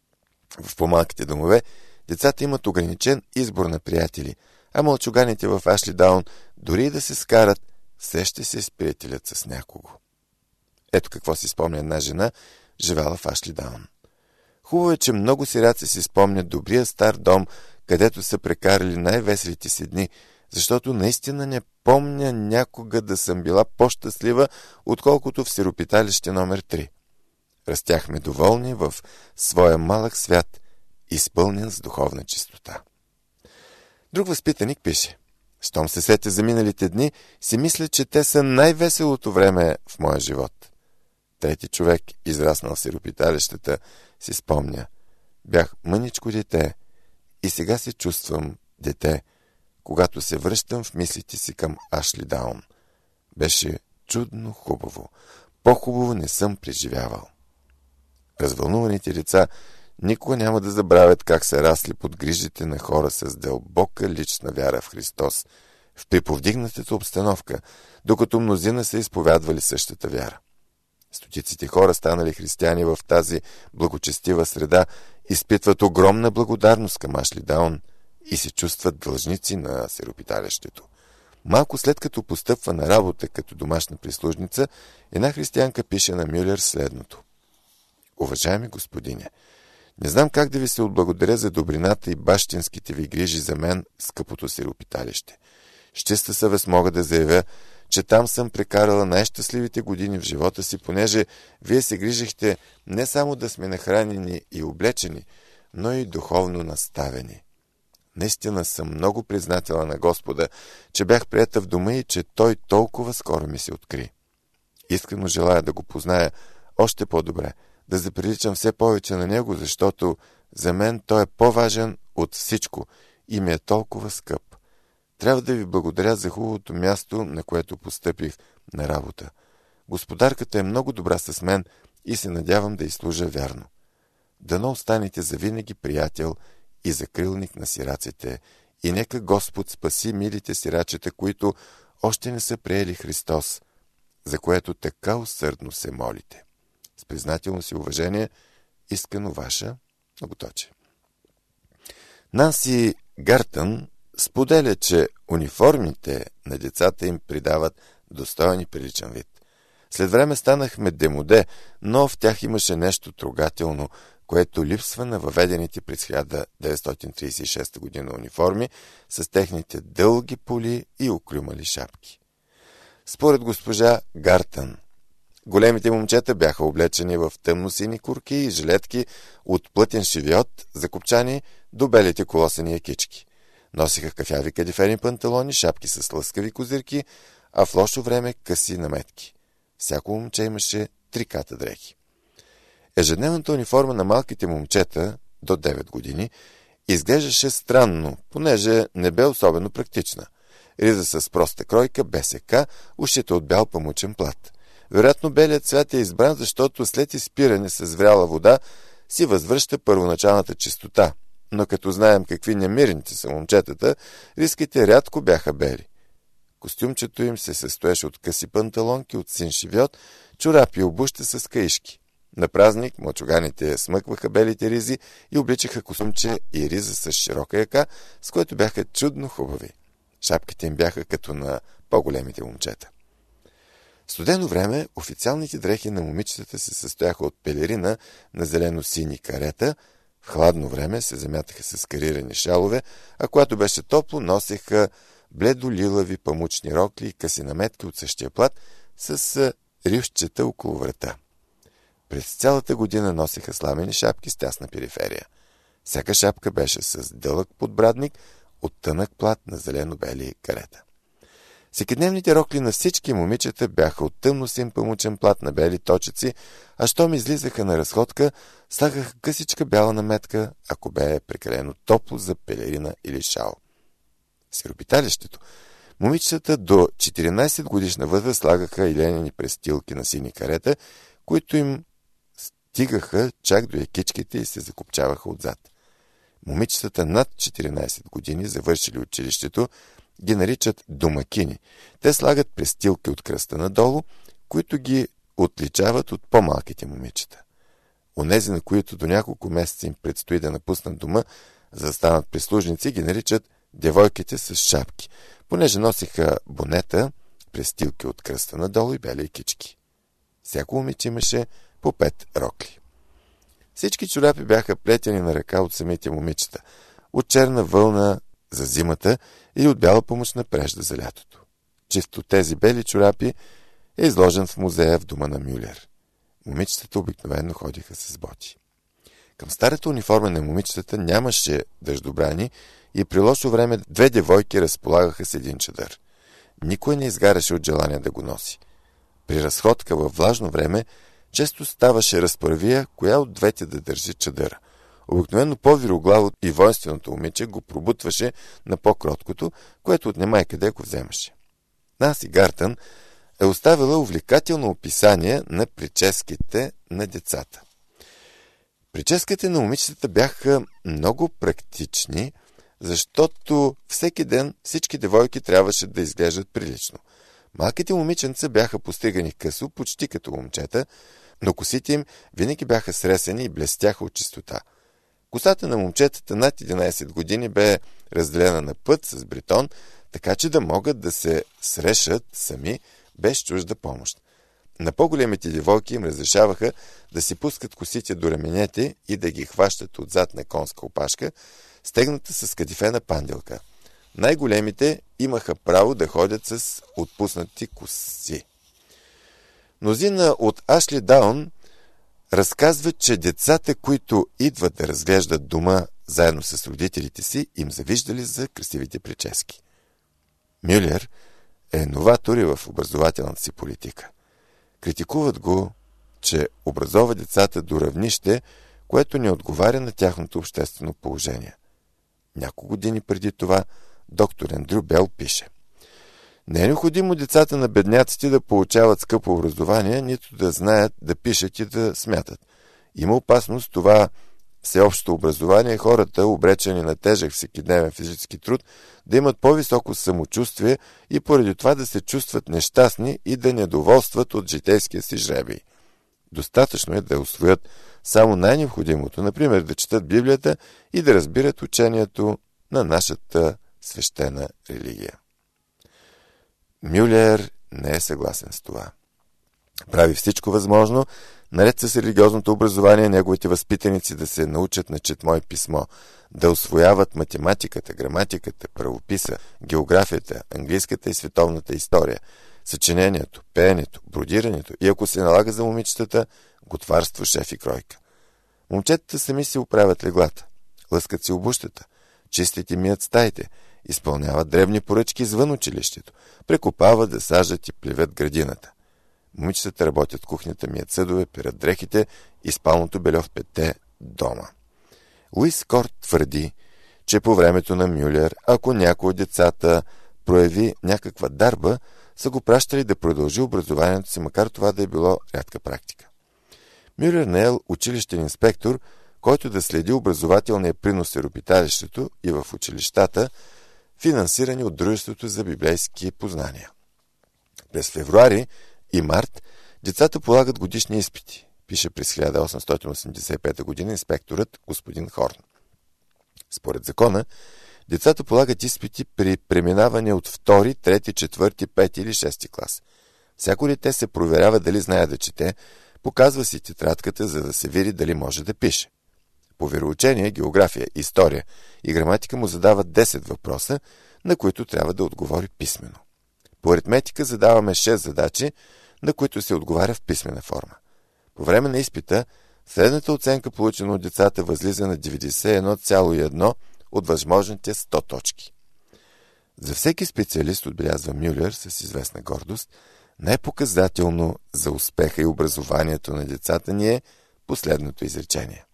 В по-малките домове децата имат ограничен избор на приятели, а мълчуганите в Ашлидаун, дори и да се скарат, все ще се сприятелят с някого. Ето какво си спомня една жена, живяла в Ашлидаун. Хубаво е, че много сираци си спомнят добрия стар дом, където са прекарали най-веселите си дни, защото наистина не помня някога да съм била по-щастлива, отколкото в сиропиталище номер три. Растяхме доволни в своя малък свят, изпълнен с духовна чистота. Друг възпитаник пише: щом се сетя за миналите дни, си мисля, че те са най-веселото време в моя живот. Трети човек, израснал в сиропиталищата, си спомня: бях мъничко дете и сега се чувствам дете, когато се връщам в мислите си към Ашлидаун. Беше чудно хубаво. По-хубаво не съм преживявал. Развълнуваните деца никога няма да забравят как са расли под грижите на хора с дълбока лична вяра в Христос, в приповдигнатата обстановка, докато мнозина са изповядвали същата вяра. Стотиците хора, станали християни в тази благочестива среда, изпитват огромна благодарност към Ашлидаун и се чувстват длъжници на сиропиталището. Малко след като постъпва на работа като домашна прислужница, една християнка пише на Мюлер следното: уважаеми господине, не знам как да ви се отблагодаря за добрината и бащинските ви грижи за мен, скъпото сиропиталище. С чиста съвест мога да заявя, че там съм прекарала най-щастливите години в живота си, понеже вие се грижихте не само да сме нахранени и облечени, но и духовно наставени. Наистина съм много признателна на Господа, че бях приета в дома и че Той толкова скоро ми се откри. Искрено желая да го позная още по-добре, да заприличам все повече на Него, защото за мен Той е по-важен от всичко и ми е толкова скъп. Трябва да ви благодаря за хубавото място, на което постъпих на работа. Господарката е много добра с мен и се надявам да й служа вярно. Дано останете завинаги приятел и закрилник на сираците, и нека Господ спаси милите сирачета, които още не са приели Христос, за което така усърдно се молите. С признателно си уважение, искрено ваша Многоточие. Нанси Гартън споделя, че униформите на децата им придават достоен и приличен вид. След време станахме демоде, но в тях имаше нещо трогателно, което липсва на въведените през хиляда деветстотин тридесет и шеста година униформи с техните дълги поли и оклюмали шапки. Според госпожа Гартън, големите момчета бяха облечени в тъмносини курки и жилетки от плътен шевиот, закопчани до белите колосени якички. Носиха кафяви кадифени панталони, шапки с лъскави козирки, а в лошо време къси наметки. Всяко момче имаше три ката дрехи. Ежедневната униформа на малките момчета до девет години изглеждаше странно, понеже не бе особено практична. Риза с проста кройка, без ека, ушите от бял памучен плат. Вероятно белият цвят е избран, защото след изпиране с вряла вода си възвръща първоначалната чистота, но като знаем какви немирните са момчетата, риските рядко бяха бели. Костюмчето им се състоеше от къси панталонки, от син шевиот, чорапи и обуща с каишки. На празник мълчуганите смъкваха белите ризи и обличаха костюмче и риза с широка яка, с което бяха чудно хубави. Шапките им бяха като на по-големите момчета. В студено време официалните дрехи на момичетата се състояха от пелерина на зелено-сини карета, в хладно време се замятаха с карирани шалове, а когато беше топло, носеха бледо-лилави памучни рокли и къси наметки от същия плат с рюшчета около врата. През цялата година носеха сламени шапки с тясна периферия. Всяка шапка беше с дълъг подбрадник от тънък плат на зелено-бели карета. Всекидневните рокли на всички момичета бяха от тъмно син памучен плат на бели точици, а щом излизаха на разходка, слагаха късичка бяла наметка, ако бе прекалено топло за пелерина или шал. В сиропиталището момичетата до четиринайсет годишна възраст слагаха и ленени престилки на сини карета, които им стигаха чак до якичките и се закопчаваха отзад. Момичетата над четиринайсет години, завършили училището, ги наричат домакини. Те слагат престилки от кръста надолу, които ги отличават от по-малките момичета. Онези, на които до няколко месеца им предстои да напуснат дома, за да станат прислужници, ги наричат девойките с шапки, понеже носиха бонета, престилки от кръста надолу и бели кички. Всяко момиче имаше по пет рокли. Всички чорапи бяха плетени на ръка от самите момичета, от черна вълна за зимата или от бяла помощна прежда за лятото. Чисто тези бели чорапи е изложен в музея в дома на Мюлер. Момичетата обикновено ходиха с боти. Към старата униформа на момичетата нямаше дъждобрани и при лошо време две девойки разполагаха с един чадър. Никой не изгаряше от желание да го носи. При разходка във влажно време често ставаше разправия, коя от двете да държи чадъра. Обикновено по-вироглаво и воинственото момиче го пробутваше на по-кроткото, което от немай къде го вземаше. Наси Гартън е оставила увлекателно описание на прическите на децата. Прическите на момичетата бяха много практични, защото всеки ден всички девойки трябваше да изглеждат прилично. Малките момиченца бяха постригани късо, почти като момчета, но косите им винаги бяха сресени и блестяха от чистота. Косата на момчетата над единайсет години бе разделена на път с бритон, така че да могат да се срешат сами без чужда помощ. На по-големите девойки им разрешаваха да си пускат косите до раменете и да ги хващат отзад на конска опашка, стегната с кадифена панделка. Най-големите имаха право да ходят с отпуснати коси. Мнозина от Ашли Даун разказват, че децата, които идват да разглеждат дома заедно с родителите си, им завиждали за красивите прически. Мюлер е новатор и в образователната си политика. Критикуват го, че образова децата до равнище, което не отговаря на тяхното обществено положение. Няколко години преди това доктор Ендрю Бел пише: не е необходимо децата на бедняците да получават скъпо образование, нито да знаят да пишат и да смятат. Има опасност това всеобщо образование, хората, обречени на тежък всекидневен физически труд, да имат по-високо самочувствие и поради това да се чувстват нещастни и да недоволстват от житейския си жребий. Достатъчно е да усвоят само най-необходимото, например да четат Библията и да разбират учението на нашата свещена религия. Мюлер не е съгласен с това. Прави всичко възможно, наред с религиозното образование, неговите възпитаници да се научат на четмо и писмо, да усвояват математиката, граматиката, правописа, географията, английската и световната история, съчинението, пеенето, бродирането и, ако се налага за момичетата, готварство, шеф и кройка. Момчетата сами си оправят леглата, лъскат си обущата, чистят и мият стаите, изпълняват дребни поръчки извън училището, прекопават, да сажат и плевят градината. Момичетата работят в кухнята, мият съдове, перат дрехите и спалното бельо в петте дома. Луис Корт твърди, че по времето на Мюлер, ако някой от децата прояви някаква дарба, са го пращали да продължи образованието си, макар това да е било рядка практика. Мюлер наел училищен инспектор, който да следи образователния принос в сиропиталището и в училищата, финансирани от Дружеството за библейски познания. През февруари и март децата полагат годишни изпити. пише през хиляда осемстотин осемдесет и пета година инспекторът господин Хорн. Според закона, децата полагат изпити при преминаване от втори, трети, четвърти, пети или шести клас. Всяко дете се проверява дали знае да чете, показва си тетрадката, за да се види дали може да пише. По вероучение, география, история и граматика му задават десет въпроса, на които трябва да отговори писмено. По аритметика задаваме шест задачи, на които се отговаря в писмена форма. По време на изпита, средната оценка, получена от децата, възлиза на деветдесет и едно цяло и едно от възможните сто точки. За всеки специалист, отбелязва Мюлер с известна гордост, най-показателно за успеха и образованието на децата ни е последното изречение.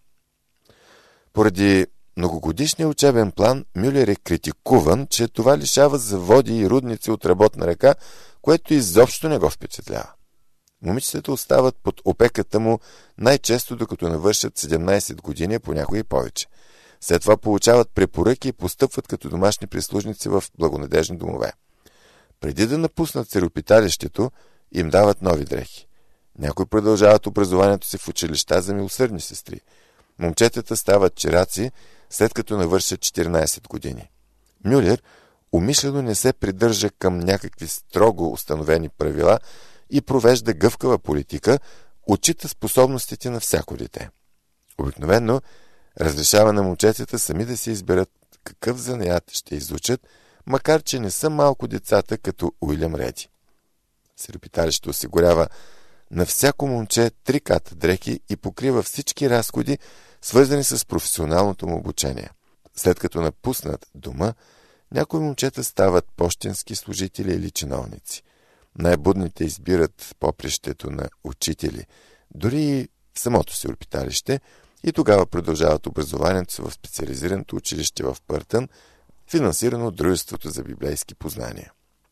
Поради многогодишния учебен план, Мюлер е критикуван, че това лишава заводи и рудници от работна ръка, което изобщо не го впечатлява. Момичетата остават под опеката му най-често докато навършат седемнайсет години, понякога и повече. След това получават препоръки и постъпват като домашни прислужници в благонадежни домове. Преди да напуснат сиропиталището, им дават нови дрехи. Някои продължават образованието си в училища за милосърдни сестри. Момчетата стават чираци, след като навършат четиринайсет години. Мюлер умишлено не се придържа към някакви строго установени правила и провежда гъвкава политика, отчита способностите на всяко дете. Обикновено разрешава на момчетата сами да се изберат какъв занаят ще изучат, макар че не са малко децата като Уилям Реди. Сиропиталището осигурява на всяко момче три ката дрехи и покрива всички разходи, свързани с професионалното му обучение. След като напуснат дома, някои момчета стават пощенски служители или чиновници. Най-будните избират попрището на учители, дори и в самото сиропиталище, и тогава продължават образованието си в специализираното училище в Пъртън, финансирано от Дружеството за библейски познания.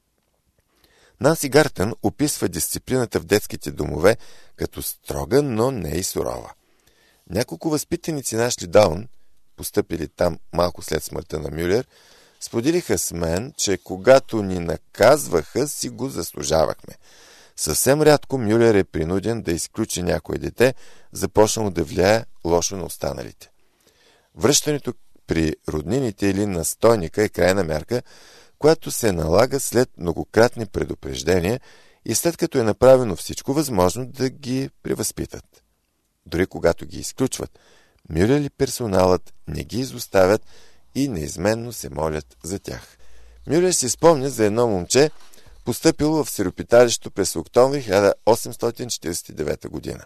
Нанси Гартън описва дисциплината в детските домове като строга, но не и сурова. Няколко възпитаници нашли Даун, постъпили там малко след смъртта на Мюлер, споделиха с мен, че когато ни наказваха, си го заслужавахме. Съвсем рядко Мюлер е принуден да изключи някое дете, започнало да влияе лошо на останалите. Връщането при роднините или настойника е крайна мярка, която се налага след многократни предупреждения и след като е направено всичко възможно да ги превъзпитат. Дори когато ги изключват, Мюлер и персоналът не ги изоставят и неизменно се молят за тях. Мюлер си спомня за едно момче, постъпило в сиропиталището през октомври хиляда осемстотин четирийсет и девета година.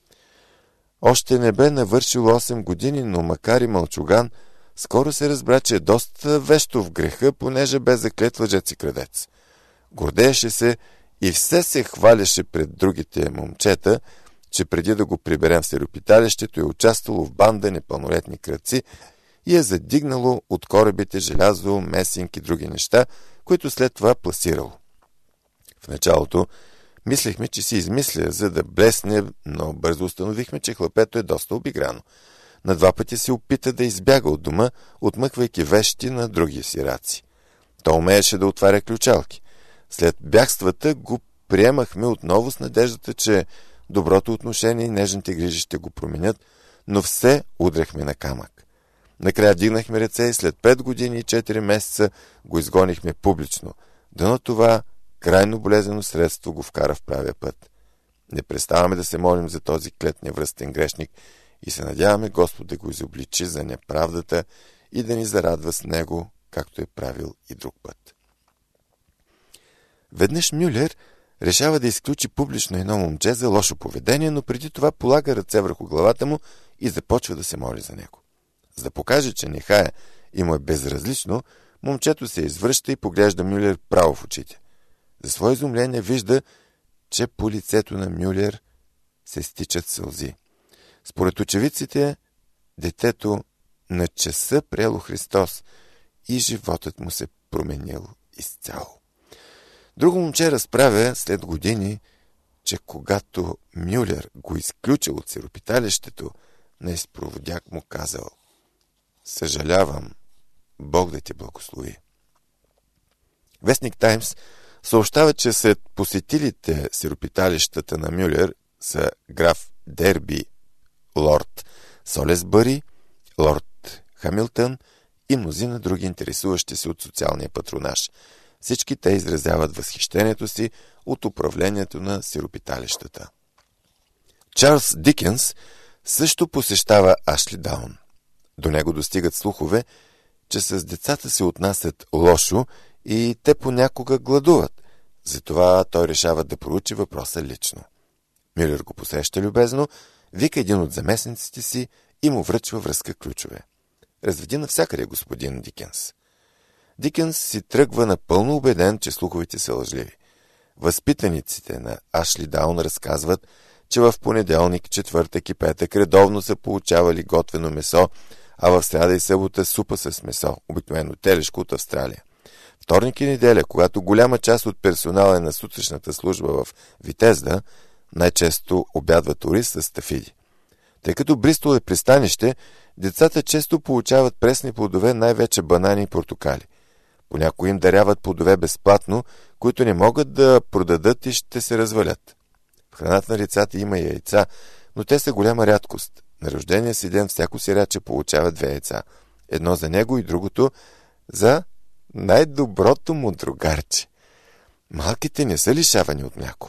Още не бе навършил осем години, но макар и мълчуган, скоро се разбра, че е доста вещо в греха, понеже бе заклет лъжец и крадец. Гордееше се и все се хваляше пред другите момчета, че преди да го приберем в сиропиталището е участвало в банда непълнолетни крадци и е задигнало от корабите желязо, месинки и други неща, които след това пласирало. В началото мислехме, че си измисля, за да блесне, но бързо установихме, че хлапето е доста обиграно. На два пъти се опита да избяга от дома, отмъквайки вещи на други сираци. Той умееше да отваря ключалки. След бягствата го приемахме отново с надеждата, че доброто отношение и нежните грижи ще го променят, но все удряхме на камък. Накрая дигнахме ръце и след пет години и четири месеца го изгонихме публично. Дано това крайно болезнено средство го вкара в правия път. Не преставаме да се молим за този клет невръстен грешник и се надяваме Господ да го изобличи за неправдата и да ни зарадва с него, както е правил и друг път. Веднъж Мюлер решава да изключи публично едно момче за лошо поведение, но преди това полага ръце върху главата му и започва да се моли за него. За да покаже, че нехая и му е безразлично, момчето се извръща и поглежда Мюлер право в очите. За свое изумление вижда, че по лицето на Мюлер се стичат сълзи. Според очевидците, детето на часа приело Христос и животът му се променил изцяло. Друго момче разправя след години, че когато Мюлер го изключил от сиропиталището, на изпроводяк му казал: „Съжалявам, Бог да те благослови“. Вестник Таймс съобщава, че сред посетилите сиропиталищата на Мюлер са граф Дерби, лорд Солесбъри, лорд Хамилтън и мнозина други интересуващи се от социалния патронаж. Всички те изразяват възхищението си от управлението на сиропиталищата. Чарлз Дикенс също посещава Ашлидаун. До него достигат слухове, че с децата се отнасят лошо и те понякога гладуват. Затова той решава да проучи въпроса лично. Мюлер го посреща любезно, вика един от заместниците си и му връчва връзка ключове. Разведи навсякъде, господин Дикенс. Дикенс си тръгва напълно убеден, че слуховете са лъжливи. Възпитаниците на Ашлидаун разказват, че в понеделник, четвъртък и петък редовно са получавали готвено месо, а в сряда и събота супа с месо, обикновено телешко от Австралия. Вторник и неделя, когато голяма част от персонала е на сутрешната служба в Витезда, най-често обядват ориз с стафиди. Тъй като Бристол е пристанище, децата често получават пресни плодове, най-вече банани и портокали. Понякога им даряват плодове безплатно, които не могат да продадат и ще се развалят. В храната на децата има и яйца, но те са голяма рядкост. На рождения си ден всяко сираче получава две яйца. Едно за него и другото за най-доброто му другарче. Малките не са лишавани от мляко.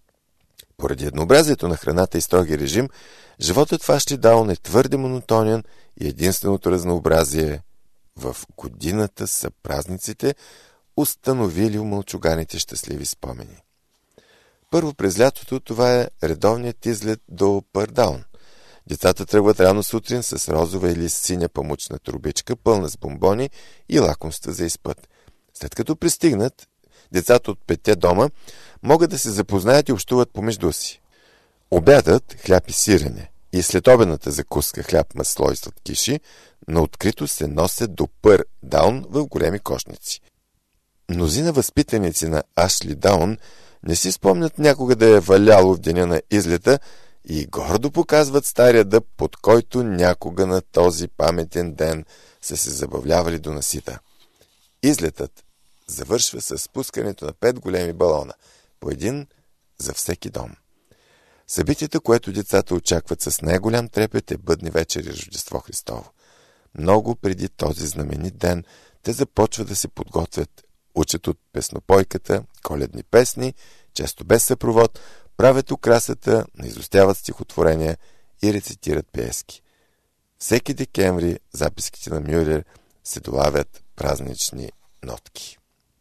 Поради еднообразието на храната и строгия режим, животът в Ашлидаун е твърде монотонен и единственото разнообразие в годината са празниците, установили у мълчуганите щастливи спомени. Първо през лятото това е редовният излет до Пърдаун. Децата тръгват рано сутрин с розова или синя памучна трубичка, пълна с бомбони и лакомства за изпът. След като пристигнат, децата от петте дома могат да се запознаят и общуват помежду си. Обядът хляб и сирене и следобедната закуска хляб, масло и сладкиши на открито се носят до Пърдаун в големи кошници. Мнозина възпитаници на Ашлидаун не си спомнят някога да е валяло в деня на излета и гордо показват стария дъб, под който някога на този паметен ден са се забавлявали до насита. Излетът завършва с спускането на пет големи балона, по един за всеки дом. Събитието, което децата очакват с най-голям трепет, е бъдни вечери Рождество Христово. Много преди този знаменит ден те започват да се подготвят, учат от песнопойката, коледни песни, често без съпровод, правят украсата, наизустяват стихотворения и рецитират пиески. Всеки декември записките на Мюлер се долавят празнични нотки.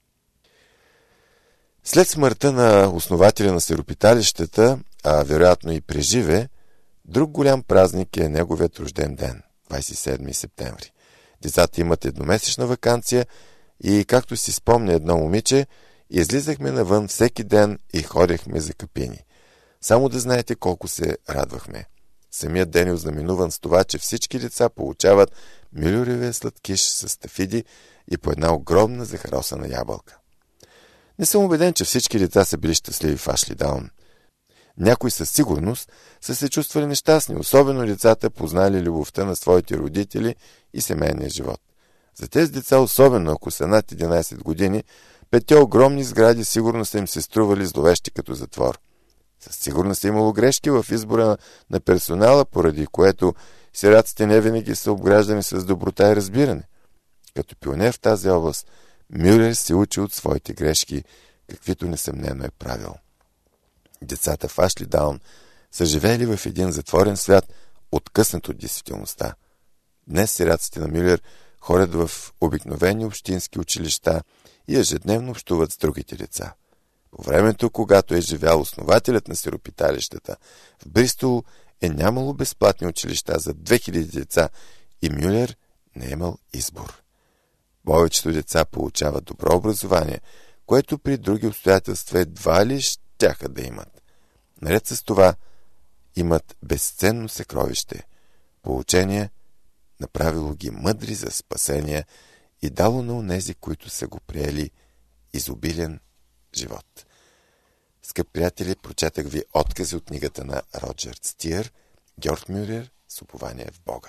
След смъртта на основателя на сиропиталищата, а вероятно и преживе, друг голям празник е неговият рожден ден, двадесет и седми септември. Децата имат едномесечна ваканция и, както си спомня едно момиче, излизахме навън всеки ден и ходехме за капини. Само да знаете колко се радвахме. Самият ден е ознаменуван с това, че всички деца получават мюлеревия сладкиш с стафиди и по една огромна захаросана ябълка. Не съм убеден, че всички деца са били щастливи в Ашлидаун. Някои със сигурност са се чувствали нещастни, особено децата, познали любовта на своите родители и семейния живот. За тези деца, особено ако са над единадесет години, петте огромни сгради сигурно са им се стрували зловещи като затвор. Със сигурност е имало грешки в избора на персонала, поради което сираците не винаги са обграждани с доброта и разбиране. Като пионер в тази област, Мюлер се учи от своите грешки, каквито несъмнено е правил. Децата в Ашлидаун са живеели в един затворен свят, откъснат от действителността. Днес сираците на Мюлер ходят в обикновени общински училища и ежедневно общуват с другите деца. По времето, когато е живял основателят на сиропиталищата, в Бристол е нямало безплатни училища за две хиляди деца и Мюлер не е имал избор. Повечето деца получават добро образование, което при други обстоятелства едва ли щяха да имат. Наред с това имат безценно съкровище, поучение, направило ги мъдри за спасение и дало на онези, които са го приели, изобилен живот. Скъпи приятели, прочетах ви откази от книгата на Роджер Стиър «Георг Мюлер с упование в Бога».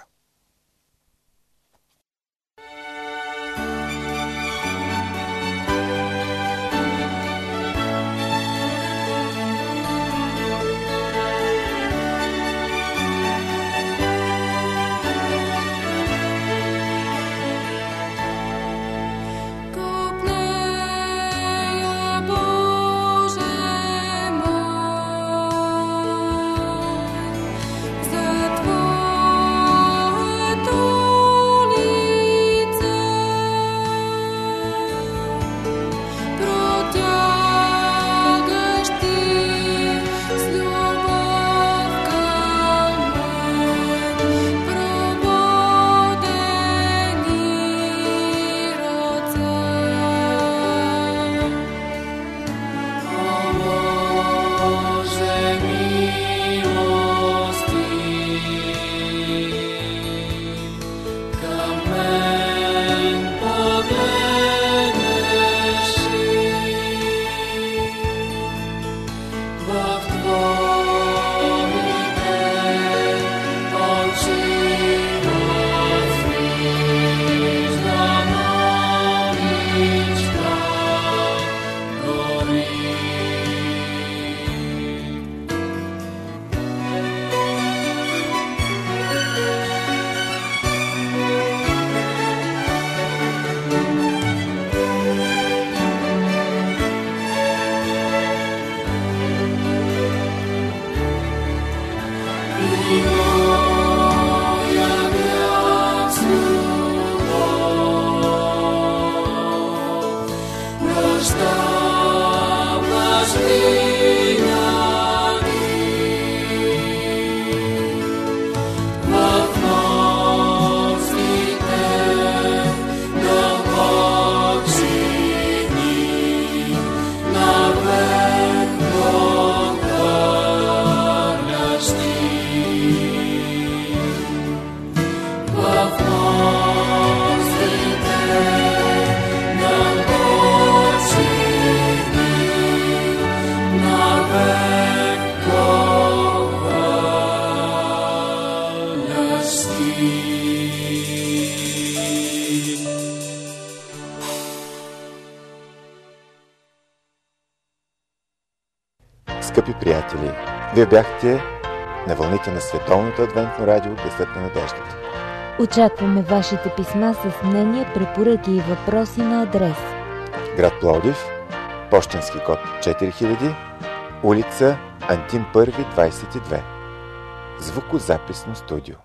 Скъпи приятели, вие бяхте на вълните на Световното адвентно радио Гласът на надеждата. Очакваме вашите писма с мнения, препоръки и въпроси на адрес: град Пловдив, пощенски код четири хиляди, улица Антим първи, двадесет и две. Звукозаписно студио.